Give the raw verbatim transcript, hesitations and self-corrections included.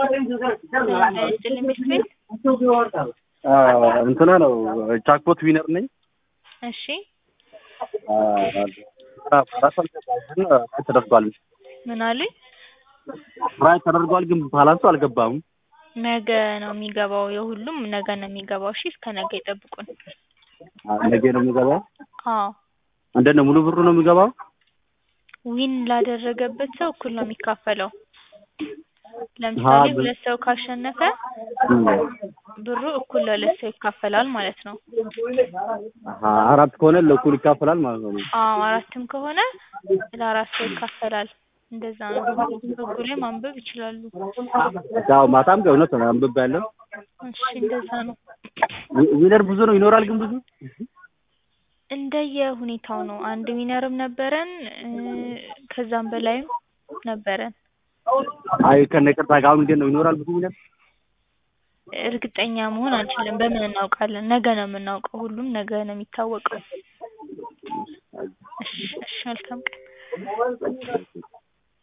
ሰላም ጤና ይስጥልኝ ቤት ቤት እንትና ነው ጃክፖት ዊነር ነኝ። እሺ ተደርጓል። ምን አሉኝ? ራይ ተደርጓል ግን ባላንሱ አልገባም። ነገ ነው የሚገባው። የሁሉም ነገ ነው የሚገባው። እሺ እስከ ነገ ይጠብቁን። ነገ ነው የሚገባው? አዎ። እንዴት ነው ሙሉ ብሩ ነው የሚገባው? ዊን ላደረገበት ሰው እኩል ነው የሚካፈለው። ለምሳሌ ሁለት ሰው ካሸነፈ ብሩ እኩል ለሁለት ሰው ይካፈላል ማለት ነው። አሃ አራት ከሆነ ለእኩል ይካፈላል ማለት ነው። አዎ አራትም ከሆነ ለአራት ሰው ይካፈላል። እንደዛ ነው። ህጉ ላይ ማንበብ ይችላሉ። ያው ማታም ከእውነት ነው አንብቤያለሁ። እሺ እንደዛ ነው። ዊነር ብዙ ነው ይኖራል ግን ብዙ እንደየ ሁኔታው ነው። አንድ ዊነርም ነበረን ከዛም በላይም ነበረን። አይ ከነቅርታ ጋር እንዴት ነው ይኖራል ብዙ ዊነር? እርግጠኛ መሆን አንችልም። በምን እናውቃለን? ነገ ነው የምናውቀው። ሁሉም ነገ ነው የሚታወቀው። እሺ እሺ መልካም ቀን።